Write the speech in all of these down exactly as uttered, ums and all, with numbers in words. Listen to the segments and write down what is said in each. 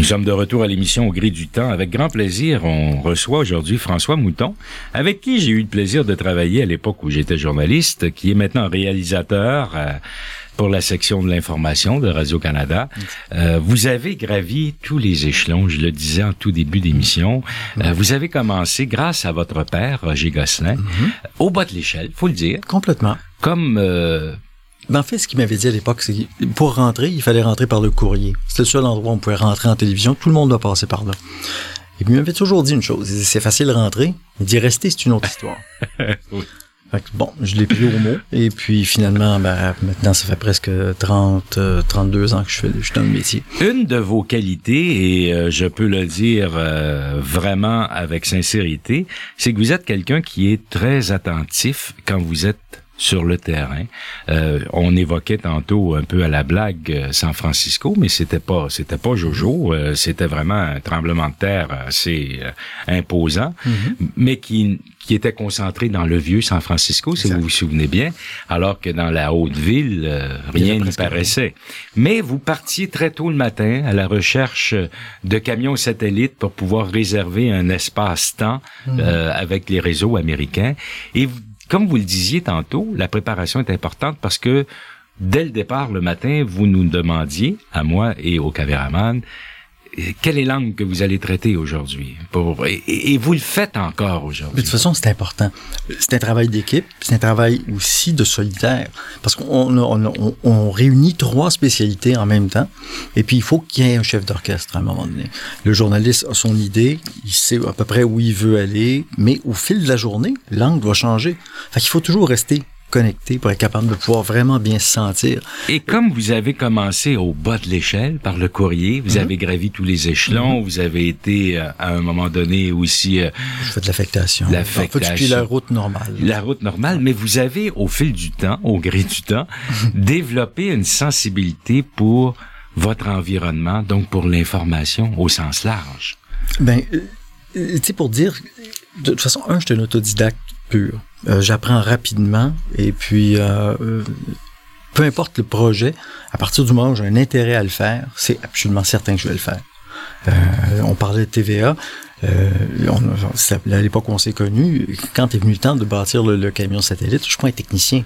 sommes de retour à l'émission Au gré du temps. Avec grand plaisir, on reçoit aujourd'hui François Mouton, avec qui j'ai eu le plaisir de travailler à l'époque où j'étais journaliste, qui est maintenant réalisateur euh, pour la section de l'information de Radio-Canada. Euh, vous avez gravi tous les échelons, je le disais en tout début d'émission. Euh, vous avez commencé grâce à votre père, Roger Gosselin, mm-hmm. au bas de l'échelle, faut le dire. Complètement. Comme... Euh, Ben, en fait, ce qu'il m'avait dit à l'époque, c'est que pour rentrer, il fallait rentrer par le courrier. C'était le seul endroit où on pouvait rentrer en télévision. Tout le monde doit passer par là. Et puis, il m'avait toujours dit une chose. Il dit, c'est facile de rentrer. Il dit, rester, c'est une autre histoire. Oui. Fait que, bon, je l'ai pris au mot. Et puis, finalement, ben, maintenant, ça fait presque trente, trente-deux ans que je fais, je suis dans le métier. Une de vos qualités, et euh, je peux le dire euh, vraiment avec sincérité, c'est que vous êtes quelqu'un qui est très attentif quand vous êtes sur le terrain. Euh, on évoquait tantôt un peu à la blague euh, San Francisco, mais c'était pas c'était pas Jojo, euh, c'était vraiment un tremblement de terre assez euh, imposant, mm-hmm. mais qui qui était concentré dans le vieux San Francisco, si exact. Vous vous souvenez bien, alors que dans la haute ville, euh, rien n'y paraissait. Mais vous partiez très tôt le matin à la recherche de camions satellites pour pouvoir réserver un espace-temps mm-hmm. euh, avec les réseaux américains. Et vous Comme vous le disiez tantôt, la préparation est importante parce que dès le départ, le matin, vous nous demandiez, à moi et au caméraman, quelle est l'angle que vous allez traiter aujourd'hui? Pour, et, et vous le faites encore aujourd'hui. De toute façon, c'est important. C'est un travail d'équipe, c'est un travail aussi de solitaire. Parce qu'on on, on, on réunit trois spécialités en même temps. Et puis, il faut qu'il y ait un chef d'orchestre à un moment donné. Le journaliste a son idée, il sait à peu près où il veut aller, mais au fil de la journée, l'angle doit changer. Fait qu'il faut toujours rester connecté pour être capable de pouvoir vraiment bien se sentir. Et comme vous avez commencé au bas de l'échelle, par le courrier, vous mm-hmm. avez gravi tous les échelons, mm-hmm. vous avez été, euh, à un moment donné, aussi... Euh, Je fais de l'affectation. L'affectation. En fait, je suis la route normale. La route normale, mais vous avez, au fil du temps, au gré du temps, développé une sensibilité pour votre environnement, donc pour l'information au sens large. Ben, euh, tu sais, pour dire... De toute façon, un, je suis un autodidacte pur. Euh, j'apprends rapidement et puis euh, euh, peu importe le projet, à partir du moment où j'ai un intérêt à le faire, c'est absolument certain que je vais le faire. Euh, on parlait de T V A, euh, on, c'est à l'époque où on s'est connus, quand est venu le temps de bâtir le, le camion satellite, je suis pas un technicien.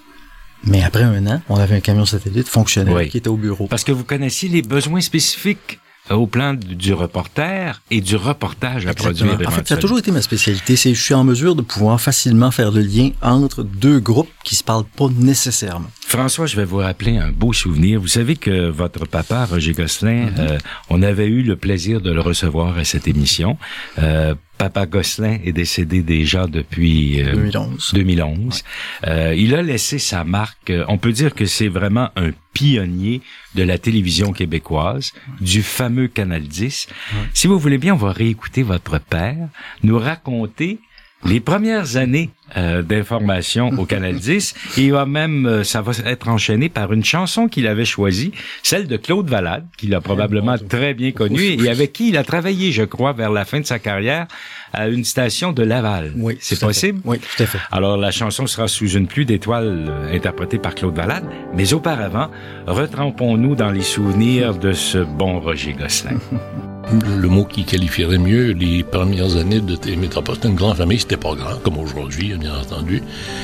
Mais après un an, on avait un camion satellite fonctionnel oui. qui était au bureau. Parce que vous connaissiez les besoins spécifiques au plan du reporter et du reportage à Exactement. produire. En fait, ça a toujours été ma spécialité. C'est je suis en mesure de pouvoir facilement faire le lien entre deux groupes qui se parlent pas nécessairement. François, je vais vous rappeler un beau souvenir. Vous savez que votre papa, Roger Gosselin, mm-hmm. euh, on avait eu le plaisir de le recevoir à cette émission. Euh, Papa Gosselin est décédé déjà depuis euh, deux mille onze. deux mille onze. Ouais. Euh, il a laissé sa marque. On peut dire que c'est vraiment un pionnier de la télévision québécoise, ouais. du fameux Canal dix. Ouais. Si vous voulez bien, on va réécouter votre père nous raconter les premières années euh, d'information au Canal dix. Et il va même, euh, ça va être enchaîné par une chanson qu'il avait choisie, celle de Claude Valade, qu'il a probablement oh, très bien connue et avec qui il a travaillé, je crois, vers la fin de sa carrière à une station de Laval. Oui, c'est possible? Oui, tout à fait. Alors, la chanson sera Sous une pluie d'étoiles, euh, interprétée par Claude Valade. Mais auparavant, retrempons-nous dans les souvenirs de ce bon Roger Gosselin. Le mot qui qualifierait mieux les premières années de Télémétropole, c'était une grande famille, c'était pas grand, comme aujourd'hui, bien entendu.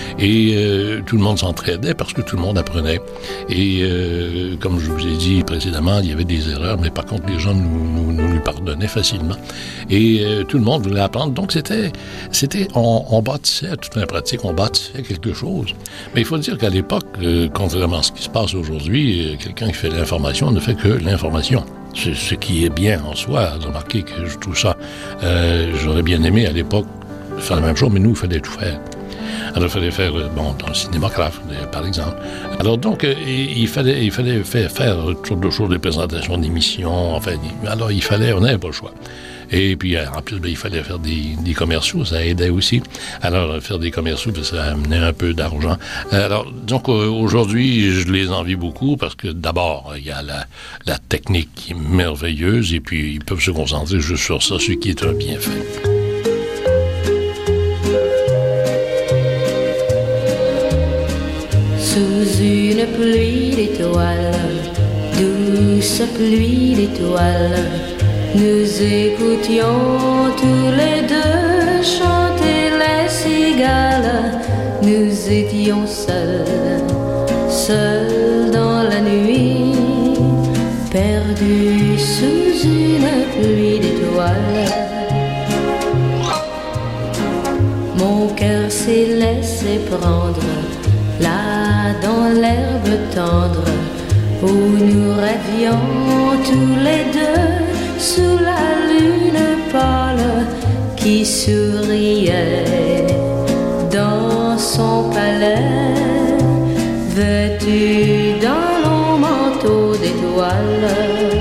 Et euh, tout le monde s'entraidait parce que tout le monde apprenait. Et euh, comme je vous ai dit précédemment, il y avait des erreurs, mais par contre, les gens nous, nous, nous lui pardonnaient facilement. Et euh, tout le monde voulait apprendre. Donc, c'était, c'était on, on bâtissait, toute la pratique, on bâtissait quelque chose. Mais il faut dire qu'à l'époque, euh, contrairement à ce qui se passe aujourd'hui, euh, quelqu'un qui fait l'information ne fait que l'information. C'est ce qui est bien en soi. Remarquez que je trouve ça... Euh, j'aurais bien aimé, à l'époque, faire la même chose, mais nous, il fallait tout faire. Alors, il fallait faire, bon, dans le cinématographe, par exemple. Alors, donc, euh, il fallait il fallait faire, faire toutes sortes de choses, des présentations d'émissions, enfin, alors, il fallait, on n'avait pas le choix. Et puis, en plus, ben, il fallait faire des, des commerciaux, ça aidait aussi. Alors, faire des commerciaux, ben, ça amenait un peu d'argent. Alors, donc, aujourd'hui, je les envie beaucoup parce que, d'abord, il y a la, la technique qui est merveilleuse et puis ils peuvent se concentrer juste sur ça, ce qui est un bienfait. Sous une pluie d'étoiles, douce pluie d'étoiles, Nous écoutions tous les deux chanter les cigales. Nous étions seuls, seuls dans la nuit, perdus sous une pluie d'étoiles. Mon cœur s'est laissé prendre là dans l'herbe tendre où nous rêvions tous les deux sous la lune pâle qui souriait dans son palais, vêtu d'un long manteau d'étoiles.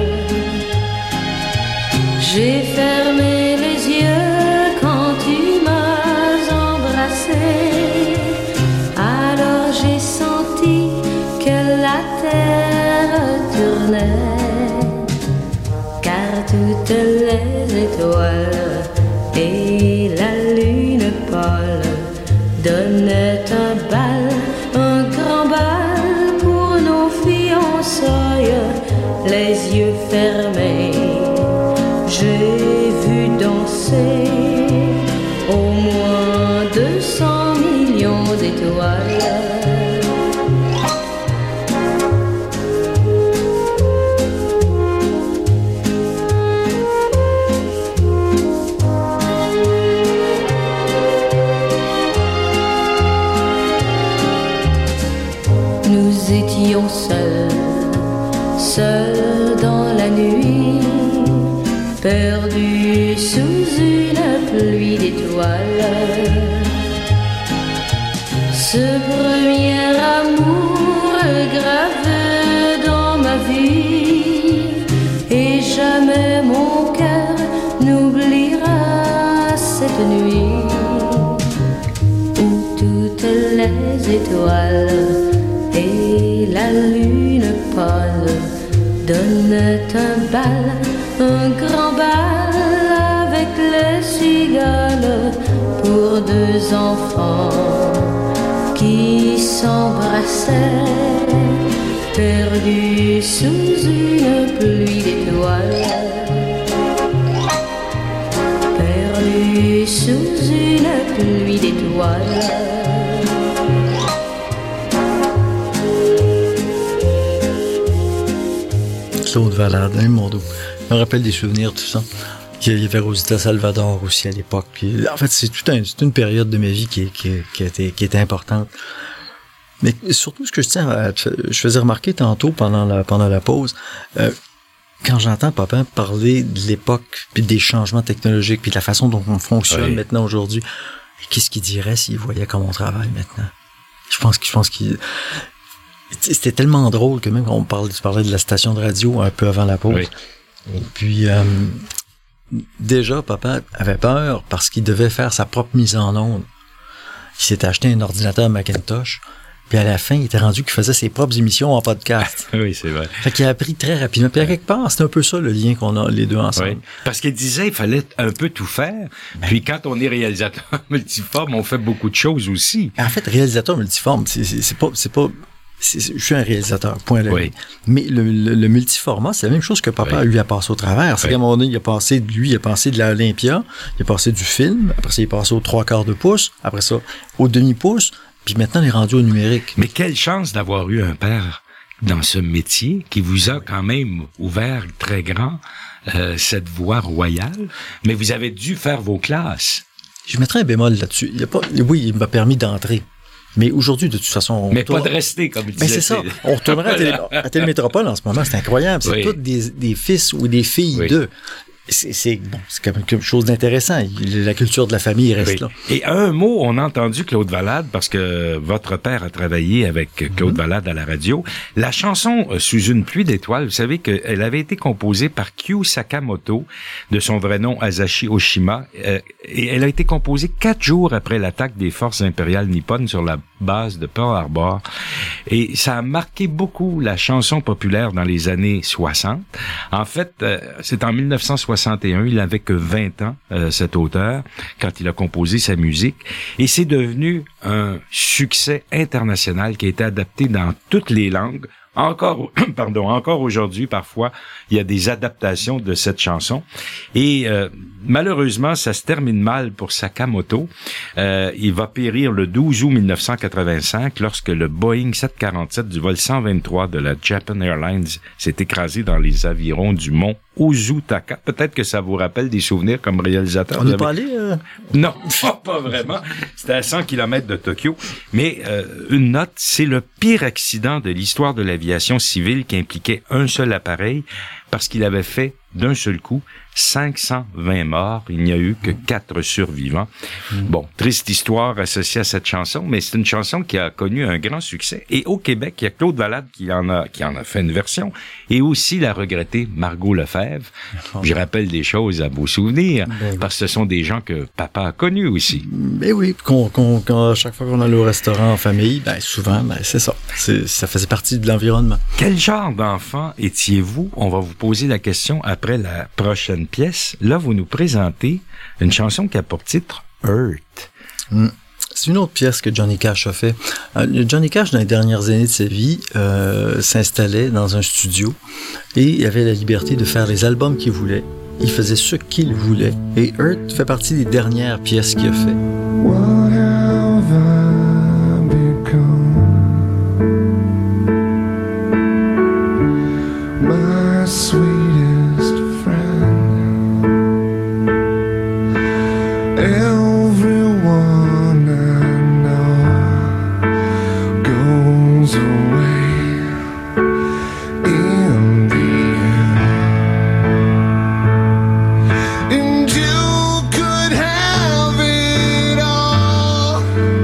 J'ai fermé les yeux quand tu m'as embrassé, alors j'ai senti que la terre tournait, car toutes les étoiles et la lune pâle donnaient un bal, un grand bal pour nos fiançailles. Les yeux fermés, j'ai vu danser au moins deux cents millions d'étoiles. Nous étions seuls, seuls dans la nuit, perdus sous une pluie d'étoiles. Ce premier amour gravé dans ma vie, et jamais mon cœur n'oubliera cette nuit où toutes les étoiles et la lune pâle donnait un bal, un grand bal avec les cigales pour deux enfants qui s'embrassaient, perdus sous une pluie d'étoiles, perdus sous une pluie d'étoiles. Claude Valade, hein, mon dos. Je me rappelle des souvenirs, tout ça. Il y avait Rosita Salvador aussi à l'époque. Puis, en fait, c'est tout un, c'est une période de ma vie qui, qui, qui, a été, qui était importante. Mais surtout, ce que je tiens à, je faisais remarquer tantôt pendant la, pendant la pause, euh, quand j'entends papa parler de l'époque, puis des changements technologiques, puis de la façon dont on fonctionne oui. maintenant aujourd'hui, qu'est-ce qu'il dirait s'il voyait comment on travaille maintenant? Je pense que, je pense qu'il, c'était tellement drôle que même quand on parlait, tu parlais de la station de radio un peu avant la pause. Oui. Et puis, euh, déjà, papa avait peur parce qu'il devait faire sa propre mise en onde. Il s'était acheté un ordinateur Macintosh. Puis à la fin, il était rendu qu'il faisait ses propres émissions en podcast. Oui, c'est vrai. Fait qu'il a appris très rapidement. Puis à quelque part, c'est un peu ça le lien qu'on a les deux ensemble. Oui. Parce qu'il disait qu'il fallait un peu tout faire. Ben. Puis quand on est réalisateur multiforme, on fait beaucoup de choses aussi. En fait, réalisateur multiforme, c'est, c'est, c'est pas... C'est pas c'est, je suis un réalisateur, point là. Oui. Mais le, le, le multiformat, c'est la même chose que papa oui. a eu à passer au travers. C'est oui. qu'à un moment donné, il a passé, lui, il a passé de l'Olympia, il a passé du film, après ça, il est passé au trois quarts de pouce, après ça, au demi-pouce, puis maintenant, il est rendu au numérique. Mais quelle chance d'avoir eu un père dans ce métier qui vous a quand même ouvert très grand euh, cette voie royale, mais vous avez dû faire vos classes. Je mettrais un bémol là-dessus. Il y a pas, oui, il m'a permis d'entrer. Mais aujourd'hui, de toute façon... On mais retourne... pas de rester, comme il disait. Mais c'est ça. On retournerait à, Télé... à Télémétropole en ce moment. C'est incroyable. C'est oui. tous des, des fils ou des filles oui. d'eux. C'est, c'est, bon, c'est quand même quelque chose d'intéressant. La culture de la famille reste oui. là. Et un mot, on a entendu Claude Valade, parce que votre père a travaillé avec Claude mm-hmm. Valade à la radio. La chanson « Sous une pluie d'étoiles », vous savez qu'elle avait été composée par Kyu Sakamoto, de son vrai nom Asashi Oshima, euh, et elle a été composée quatre jours après l'attaque des forces impériales nippones sur la base de Pearl Harbor. Et ça a marqué beaucoup la chanson populaire dans les années soixante. En fait, euh, c'est en mille neuf cent soixante et un, il avait que vingt ans, euh, cet auteur, quand il a composé sa musique. Et c'est devenu un succès international qui a été adapté dans toutes les langues encore, pardon, encore aujourd'hui, parfois, il y a des adaptations de cette chanson. Et euh, malheureusement, ça se termine mal pour Sakamoto. Euh, il va périr le douze août mille neuf cent quatre-vingt-cinq lorsque le Boeing sept quarante-sept du vol cent vingt-trois de la Japan Airlines s'est écrasé dans les avirons du mont Ozutaka. Peut-être que ça vous rappelle des souvenirs comme réalisateur. On n'est avez... pas allé... Euh... Non, pas, pas vraiment. C'était à cent kilomètres de Tokyo. Mais euh, une note, c'est le pire accident de l'histoire de l'aviation civile qui impliquait un seul appareil parce qu'il avait fait d'un seul coup cinq cent vingt morts. Il n'y a eu que quatre survivants. Mm. Bon, triste histoire associée à cette chanson, mais c'est une chanson qui a connu un grand succès. Et au Québec, il y a Claude Valade qui en a, qui en a fait une version, et aussi la regrettée Margot Lefebvre. Oh. Je rappelle des choses à beaux souvenirs, ben, parce que ce sont des gens que papa a connus aussi. Ben oui, qu'on, qu'on, qu'on, à chaque fois qu'on allait au restaurant en famille, ben souvent, ben c'est ça. C'est, ça faisait partie de l'environnement. Quel genre d'enfant étiez-vous? On va vous poser la question après la prochaine pièce. Là, vous nous présentez une chanson qui a pour titre Hurt. Mm. C'est une autre pièce que Johnny Cash a fait. Euh, Johnny Cash, dans les dernières années de sa vie, euh, s'installait dans un studio et il avait la liberté de faire les albums qu'il voulait. Il faisait ce qu'il voulait. Et Hurt fait partie des dernières pièces qu'il a fait. What have I become? My sweetest friend. Everyone I know goes away in the end. And you could have it all.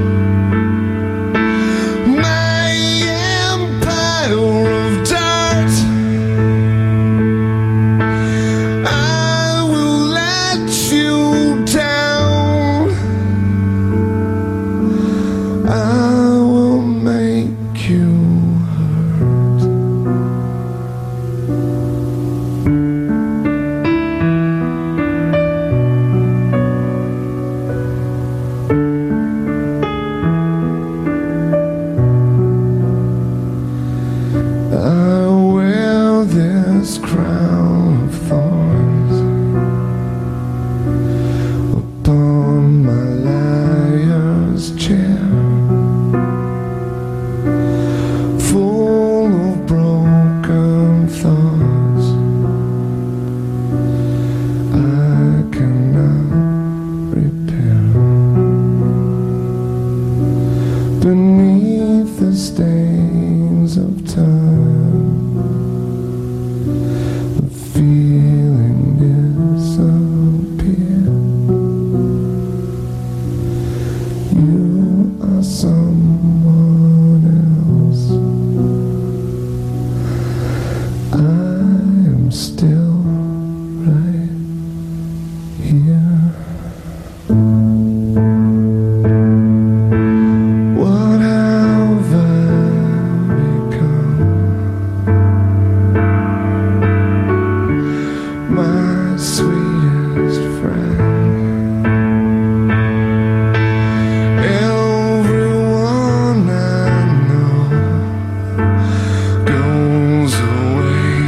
My empire of dirt. I will let you down. I will make you hurt. I wear this crown of thorns upon my liar's chair, full of broken thoughts I cannot repair. Beneath the stains of time, the feeling disappeared. You are someone else. I am still right here. What have I become? My sweetest friend. Everyone I know goes away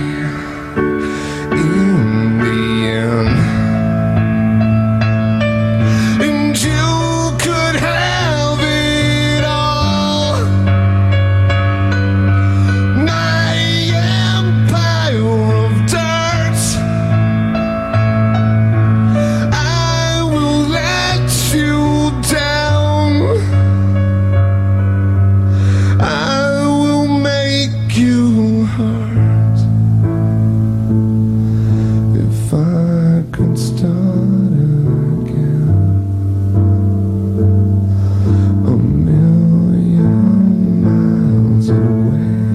in the end. And you could have it all. My empire of dirt. I will let you down. I will make you hurt. If I could start again, a million miles away,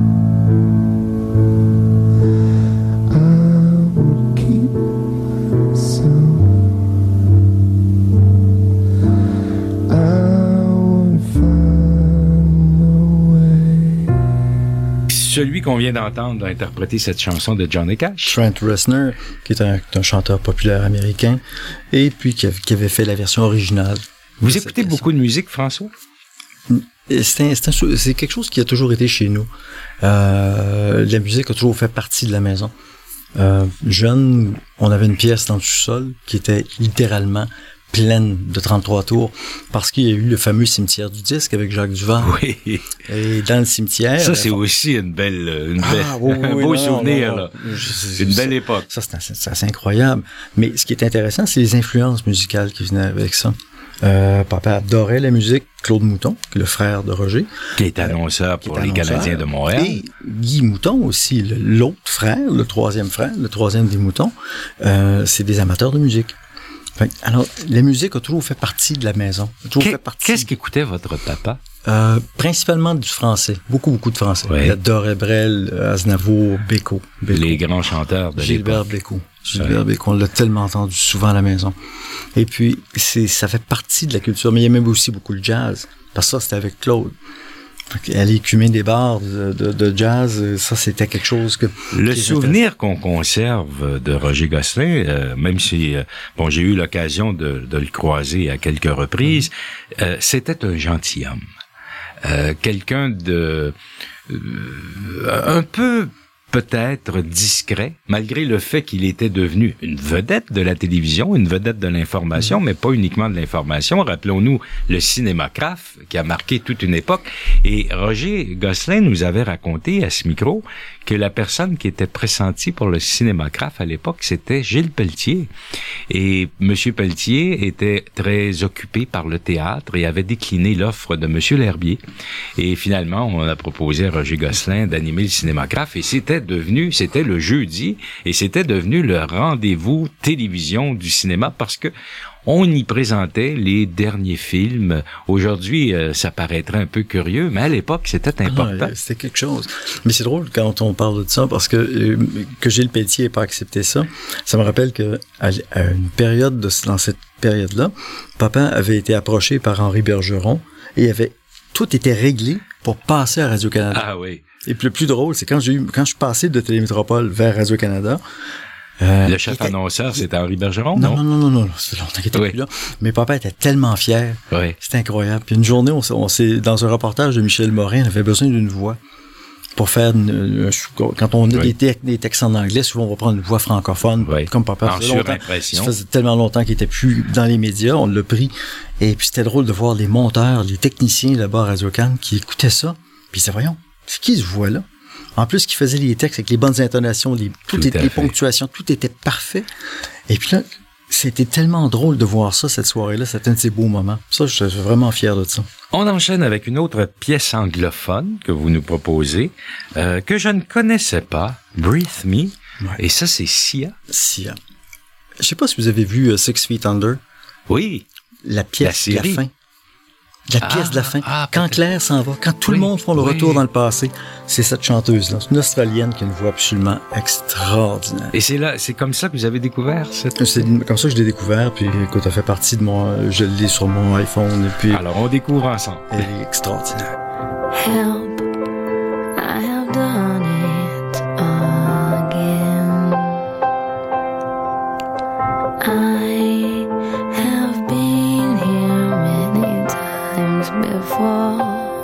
I would keep myself. I would find a way. Celui qu'on vient d'entendre a interprété cette chanson de Johnny Cash. Trent Reznor, qui est un, un chanteur populaire américain, et puis qui, a- qui avait fait la version originale. Vous de cette écoutez pièce. beaucoup de musique, François? c'est, un, c'est, un, c'est quelque chose qui a toujours été chez nous. Euh, la musique a toujours fait partie de la maison. Euh, jeune, on avait une pièce dans le sous-sol qui était littéralement pleine de trente-trois tours parce qu'il y a eu le fameux cimetière du disque avec Jacques Duvert. Oui. Et dans le cimetière... Ça, c'est aussi une belle... Une belle ah, oui, oui, un beau non, souvenir, non, non. là. Je, une ça, belle époque. Ça, c'est, c'est assez incroyable. Mais ce qui est intéressant, c'est les influences musicales qui venaient avec ça. Euh, papa adorait la musique. Claude Mouton, qui est le frère de Roger. Qui est annonceur pour les Canadiens de Montréal. Et Guy Mouton aussi, le, l'autre frère, le troisième frère, le troisième des Moutons. Euh, c'est des amateurs de musique. Fait, alors, la musique a toujours fait partie de la maison. A toujours Qu'est, fait partie... Qu'est-ce qu'écoutait votre papa? Euh, principalement du français. Beaucoup, beaucoup de français. Oui. Il adorait Brel, Aznavour, Bécaud. Bécaud. Les grands chanteurs de Gilbert l'époque. Bécaud. Gilbert oui. Bécaud. On l'a tellement entendu souvent à la maison. Et puis, c'est, ça fait partie de la culture. Mais il y a même aussi beaucoup le jazz. Parce que ça, c'était avec Claude. Aller écumer des bars de, de, de jazz, ça, c'était quelque chose que... Le souvenir qu'on conserve de Roger Gosselin, euh, même si, euh, bon, j'ai eu l'occasion de, de le croiser à quelques reprises, mmh. euh, c'était un gentilhomme. Euh, quelqu'un de... Euh, un peu... peut-être discret, malgré le fait qu'il était devenu une vedette de la télévision, une vedette de l'information, mais pas uniquement de l'information. Rappelons-nous le cinématographe qui a marqué toute une époque. Et Roger Gosselin nous avait raconté à ce micro que la personne qui était pressentie pour le cinématographe à l'époque, c'était Gilles Pelletier. Et Monsieur Pelletier était très occupé par le théâtre et avait décliné l'offre de Monsieur L'Herbier. Et finalement, on a proposé à Roger Gosselin d'animer le cinématographe et c'était devenu, c'était le jeudi, et c'était devenu le rendez-vous télévision du cinéma parce que on y présentait les derniers films. Aujourd'hui, euh, ça paraîtrait un peu curieux, mais à l'époque, c'était important. Ah, c'était quelque chose. Mais c'est drôle quand on parle de ça, parce que euh, que Gilles Pelletier n'ait pas accepté ça, ça me rappelle que à, à une période, de, dans cette période-là, papa avait été approché par Henri Bergeron et avait tout était réglé pour passer à Radio-Canada. Ah oui. Et puis le plus drôle, c'est quand j'ai eu, quand je suis passé de Télémétropole vers Radio-Canada. Euh, le chef était... annonceur, c'était Henri Bergeron, non? Non, non, non, non, non, c'est longtemps qu'il était oui. plus là. Mais papa était tellement fier. Oui. C'était incroyable. Puis une journée, on, on s'est, dans un reportage de Michel Morin, on avait besoin d'une voix pour faire une, une, quand on a oui. des, des textes en anglais, souvent on va prendre une voix francophone, oui. comme papa. En surimpression. Ça faisait tellement longtemps qu'il était plus dans les médias, on l'a pris. Et puis c'était drôle de voir les monteurs, les techniciens là-bas à Radio-Can qui écoutaient ça. Puis c'est voyons, c'est qui ce voix-là? En plus, qui faisait les textes avec les bonnes intonations, les, tout tout était, les ponctuations, tout était parfait. Et puis là, c'était tellement drôle de voir ça cette soirée-là. C'était un de ces beaux moments. Ça, je suis vraiment fier de ça. On enchaîne avec une autre pièce anglophone que vous nous proposez, euh, que je ne connaissais pas, Breathe Me. Ouais. Et ça, c'est Sia. Sia. Je sais pas si vous avez vu uh, Six Feet Under. Oui. La pièce la de la fin. La ah, pièce de la fin. Ah, quand Claire s'en va, quand tout oui, le monde font le oui. retour dans le passé, c'est cette chanteuse-là. C'est une Australienne qui a une voix absolument extraordinaire. Et c'est là, c'est comme ça que vous avez découvert cette... C'est comme ça que je l'ai découvert, puis écoute, elle fait partie de moi. Je l'ai sur mon iPhone, et puis... Alors, on découvre ensemble. Elle est extraordinaire. Help, I have done it again. I have been here many times before,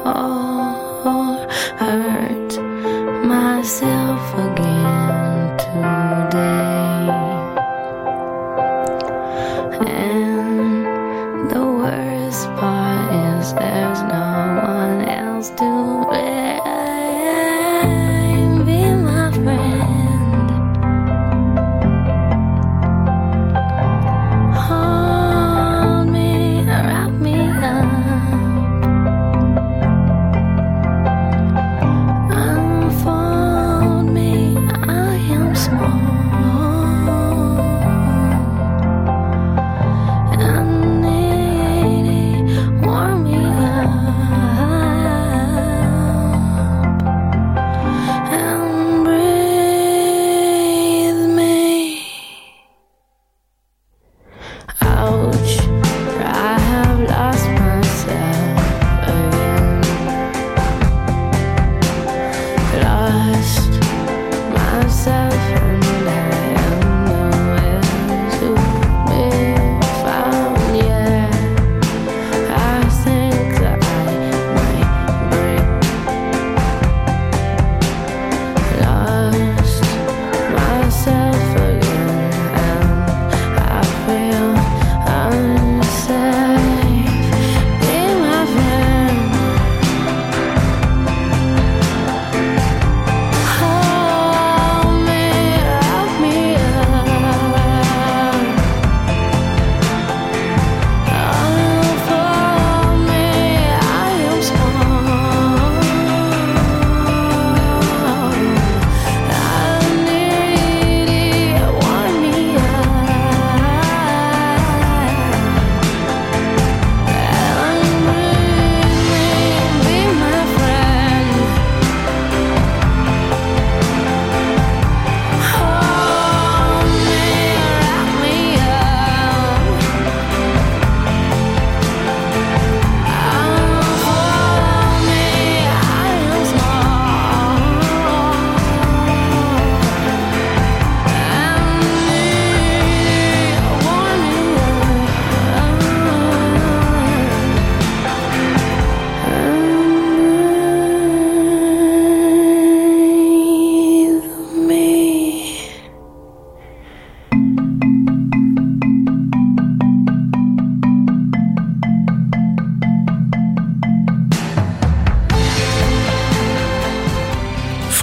hurt myself again today, and the worst part is there's no one else to blame. Be my friend, hold me, wrap me up.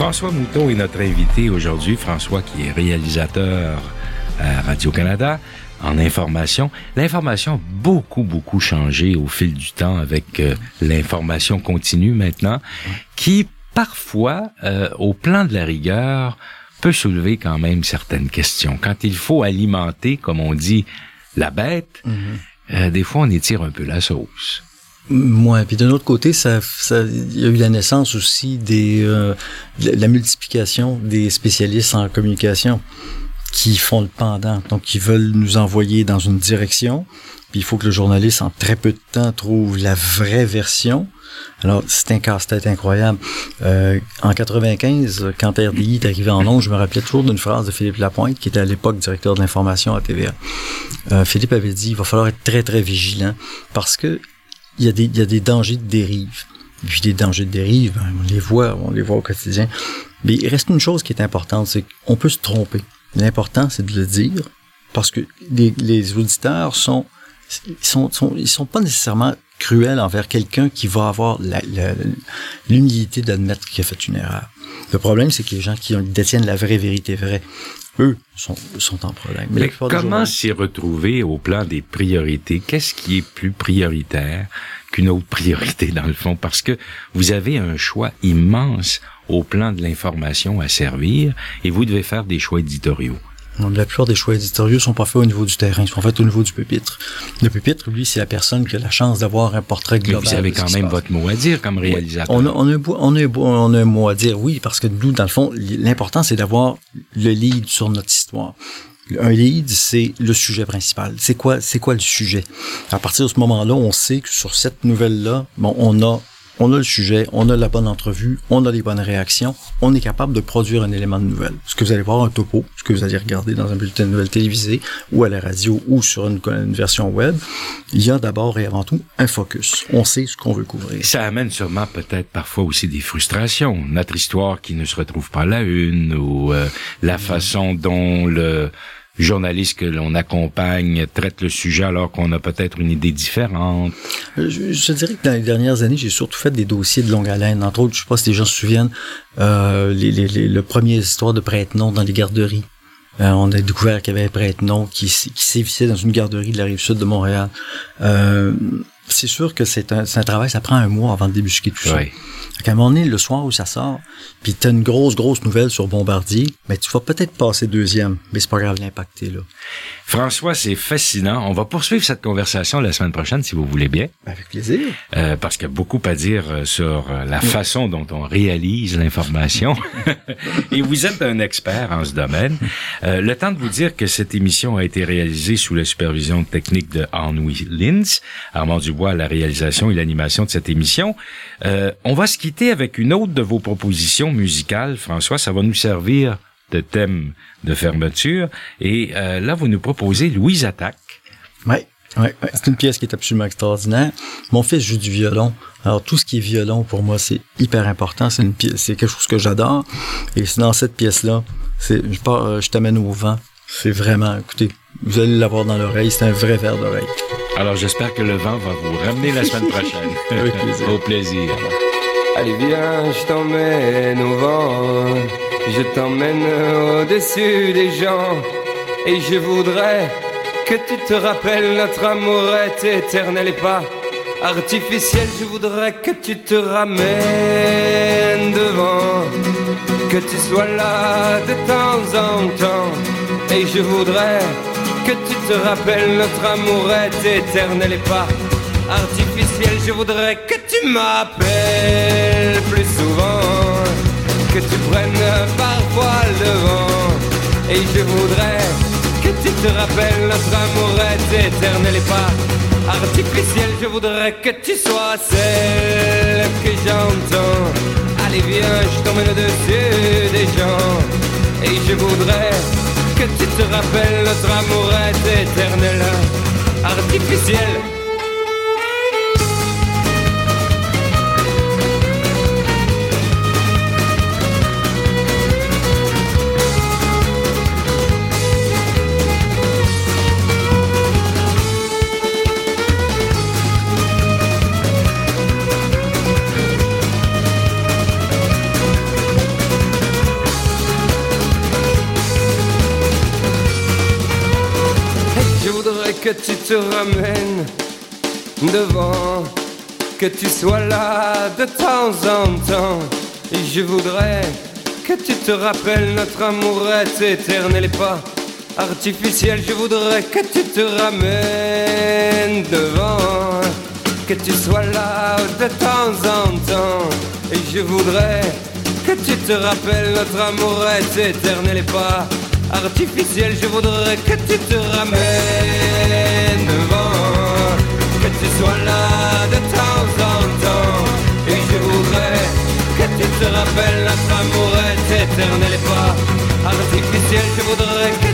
François Mouton est notre invité aujourd'hui. François qui est réalisateur à Radio-Canada en information. L'information a beaucoup, beaucoup changé au fil du temps avec euh, l'information continue maintenant, qui parfois, euh, au plan de la rigueur, peut soulever quand même certaines questions. Quand il faut alimenter, comme on dit, la bête, mm-hmm. euh, des fois on étire un peu la sauce. Moi, puis d'un autre côté, ça, ça, il y a eu la naissance aussi des, euh, la multiplication des spécialistes en communication qui font le pendant, donc qui veulent nous envoyer dans une direction, puis il faut que le journaliste, en très peu de temps, trouve la vraie version. Alors, c'est un casse-tête incroyable. Euh, en quatre-vingt-quinze, quand R D I est arrivé en ondes, je me rappelais toujours d'une phrase de Philippe Lapointe, qui était à l'époque directeur de l'information à T V A. Euh, Philippe avait dit, il va falloir être très, très vigilant, parce que il y a des, il y a des dangers de dérive. Et puis des dangers de dérive, on les voit, on les voit au quotidien. Mais il reste une chose qui est importante, c'est qu'on peut se tromper. L'important, c'est de le dire, parce que les, les auditeurs sont, ils sont, sont, ils sont pas nécessairement cruels envers quelqu'un qui va avoir la, la, l'humilité d'admettre qu'il a fait une erreur. Le problème, c'est que les gens qui détiennent la vraie vérité vraie, eux, sont, sont en problème. Mais, Mais comment s'y retrouver au plan des priorités? Qu'est-ce qui est plus prioritaire qu'une autre priorité, dans le fond? Parce que vous avez un choix immense au plan de l'information à servir et vous devez faire des choix éditoriaux. Non, la plupart des choix éditoriaux sont pas faits au niveau du terrain, ils sont faits au niveau du pupitre. Le pupitre, lui, c'est la personne qui a la chance d'avoir un portrait global. Mais vous avez quand même votre mot à dire comme réalisateur. Oui. On, a, on, a un, on, a, on a un mot à dire, oui, parce que nous, dans le fond, l'important, c'est d'avoir le lead sur notre histoire. Un lead, c'est le sujet principal. C'est quoi, c'est quoi le sujet? À partir de ce moment-là, on sait que sur cette nouvelle-là, bon, on a On a le sujet, on a la bonne entrevue, on a les bonnes réactions, on est capable de produire un élément de nouvelle. Ce que vous allez voir un topo, ce que vous allez regarder dans un bulletin de nouvelles télévisé ou à la radio ou sur une, une version web, il y a d'abord et avant tout un focus. On sait ce qu'on veut couvrir. Ça amène sûrement peut-être parfois aussi des frustrations. Notre histoire qui ne se retrouve pas à la une ou euh, la façon dont le journaliste que l'on accompagne traite le sujet alors qu'on a peut-être une idée différente. Je, je dirais que dans les dernières années, j'ai surtout fait des dossiers de longue haleine. Entre autres, je sais pas si les gens se souviennent, euh, les, les, les, le premier histoire de prête-nom dans les garderies. Euh, on a découvert qu'il y avait un prête-nom qui, qui sévissait dans une garderie de la Rive-Sud de Montréal. Euh, c'est sûr que c'est un, c'est un travail, ça prend un mois avant de débusquer tout ça. Oui. À un moment donné, le soir où ça sort, puis t'as une grosse, grosse nouvelle sur Bombardier, mais tu vas peut-être passer deuxième, mais c'est pas grave, l'impact est là. François, c'est fascinant. On va poursuivre cette conversation la semaine prochaine, si vous voulez bien. Avec plaisir. Euh, parce qu'il y a beaucoup à dire sur la oui. façon dont on réalise l'information. Et vous êtes un expert en ce domaine. Euh, le temps de vous dire que cette émission a été réalisée sous la supervision technique de Henri Lintz, Armand Dubois à la réalisation et l'animation de cette émission. Euh, on va se quitter avec une autre de vos propositions musicales. François, ça va nous servir de thème de fermeture. Et euh, là, vous nous proposez Louise Attaque. Oui, oui, ouais. C'est une pièce qui est absolument extraordinaire. Mon fils joue du violon. Alors, tout ce qui est violon, pour moi, c'est hyper important. C'est une pièce, c'est quelque chose que j'adore. Et c'est dans cette pièce-là, c'est, je pars, euh, je t'amène au vent. C'est vraiment, écoutez, vous allez l'avoir dans l'oreille. C'est un vrai verre d'oreille. Alors, j'espère que le vent va vous ramener la semaine prochaine. Avec plaisir. Au plaisir. Allez, viens, je t'emmène au vent. Je t'emmène au-dessus des gens. Et je voudrais que tu te rappelles, notre amour est éternel et pas artificiel. Je voudrais que tu te ramènes devant, que tu sois là de temps en temps. Et je voudrais que tu te rappelles, notre amour est éternel et pas artificiel. Je voudrais que tu m'appelles plus souvent, que tu prennes parfois le vent. Et je voudrais que tu te rappelles, notre amour est éternel et pas artificiel. Je voudrais que tu sois celle que j'entends. Allez viens, je t'emmène au-dessus des gens. Et je voudrais que tu te rappelles, notre amour est éternel, artificiel. que tu te ramènes devant, que tu sois là de temps en temps. Et je voudrais que tu te rappelles notre amour est éternel et pas artificiel. Je voudrais que tu te ramènes devant, que tu sois là de temps en temps. Et je voudrais que tu te rappelles notre amour est éternel et pas artificiel. Je voudrais que tu te ramènes devant, que tu sois là de temps en temps. Et je voudrais que tu te rappelles notre amour est éternel et pas artificiel. Je voudrais que